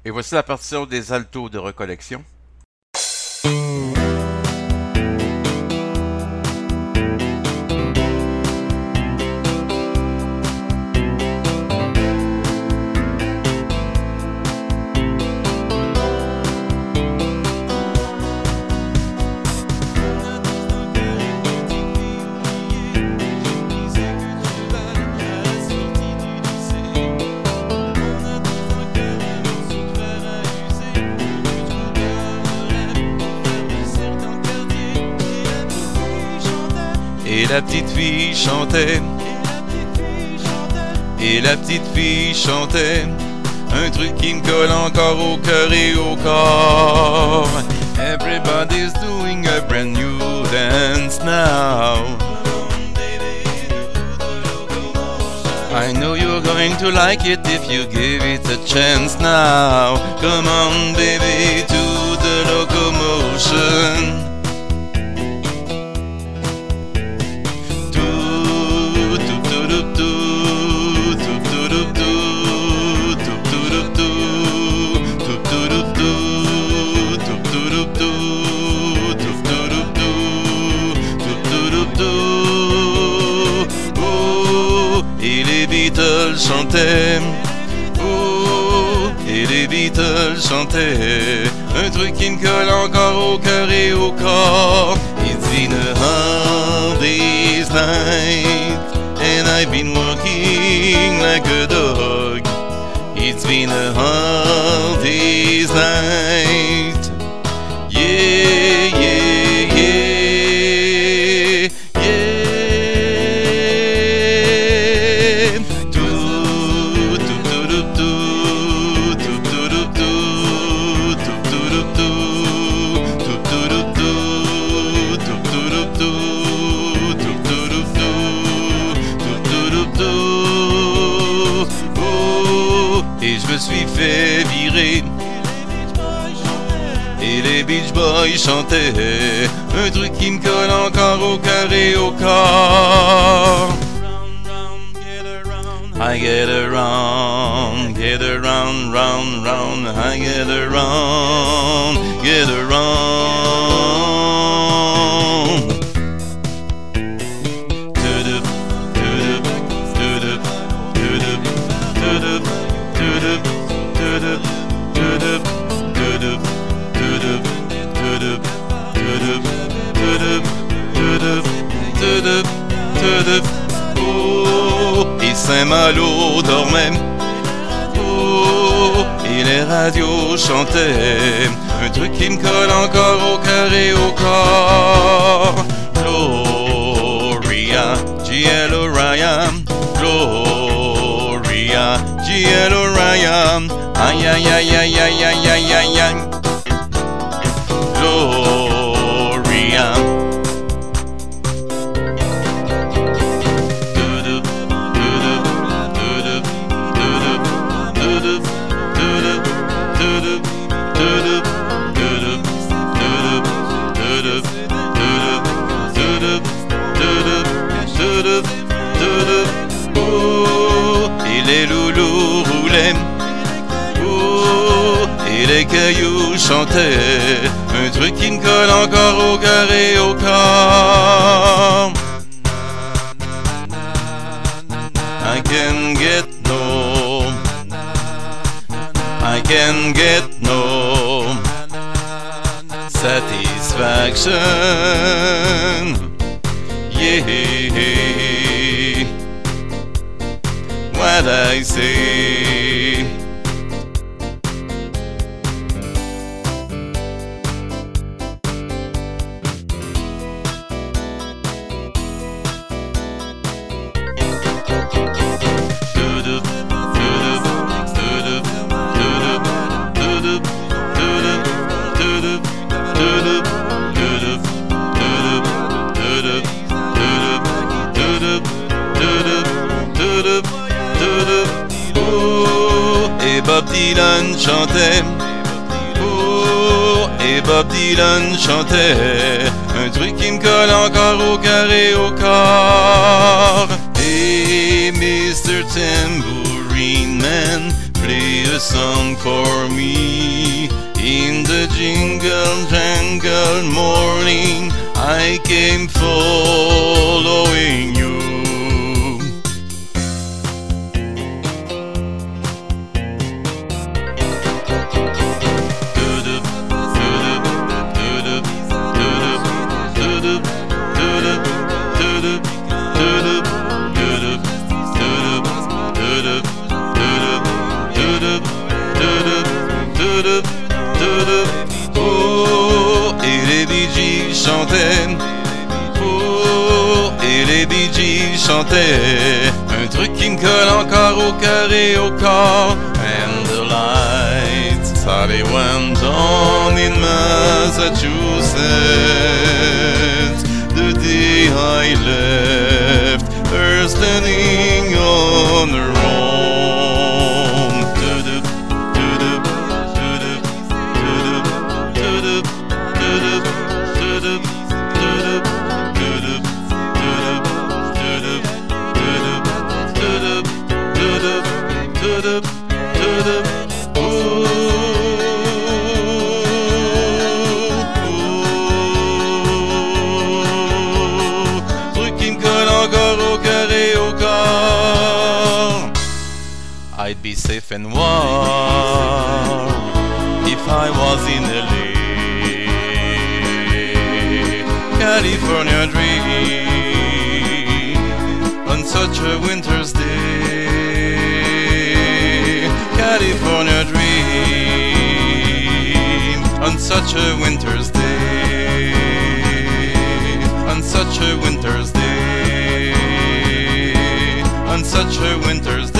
Et voici la partition des altos de recollection. Et la petite fille chantait, et la petite fille chantait, un truc qui me colle encore au cœur et au corps. Everybody's doing a brand new dance now. I know you're going to like it if you give it a chance now. Come on baby, to the locomotion. Et les Beatles chantaient, oh, et les Beatles chantaient, un truc qui me colle encore au cœur et au corps. It's been a hard day's night, and I've been working like a dog. It's been a hard day's night, yeah, yeah, yeah. Et je me suis fait virer, et les Beach Boys chantaient, un truc qui me colle encore au cœur et au corps. I get around, round, round, I get around, get around. Oh, et Saint-Malo dormait, oh, et les radios chantaient, un truc qui me colle encore au cœur et au corps. Gloria, G-L-O-R-I-A, Gloria, G-L-O-R-I-A, aïe aïe aïe aïe aïe aïe aïe aïe aïe. Gloria. Oh, et les loulous roulaient, oh, et les cailloux chantaient, un truc qui me colle encore au cœur et au corps. I can get no satisfaction, yeah, what I say. Et Bob Dylan chantait, oh, et Bob Dylan chantait, un truc qui me colle encore au cœur et au corps. Et Mr. Tambourine Man play a song for me. In the jingle jangle morning, I came following you. Oh, et les Bee Gees chantaient. Oh, et les Bee Gees chantaient. Un truc qui me colle encore au cœur et au corps. And the lights suddenly went on in Massachusetts. The day I left her standing on her own. Truc qui me colle encore au cœur et au corps. I'd be safe and warm if I was in LA. California dream on such a winter's day. California dream on such a winter's day. On such a winter's day. On such a winter's day.